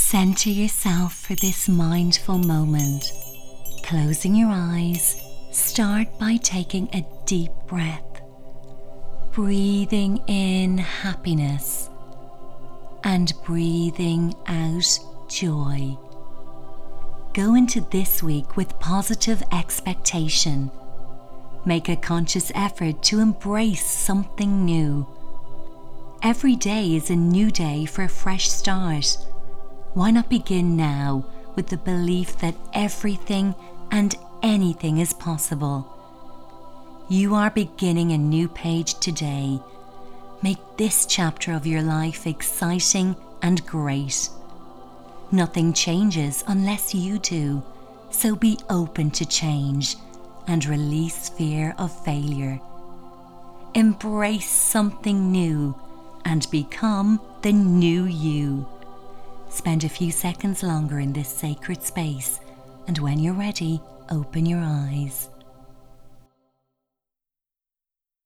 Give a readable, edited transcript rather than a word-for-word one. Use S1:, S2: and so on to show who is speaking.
S1: Center yourself for this mindful moment. Closing your eyes, start by taking a deep breath. Breathing in happiness and breathing out joy. Go into this week with positive expectation. Make a conscious effort to embrace something new. Every day is a new day for a fresh start. Why not begin now with the belief that everything and anything is possible? You are beginning a new page today. Make this chapter of your life exciting and great. Nothing changes unless you do, so be open to change and release fear of failure. Embrace something new and become the new you. Spend a few seconds longer in this sacred space, and when you're ready, open your eyes.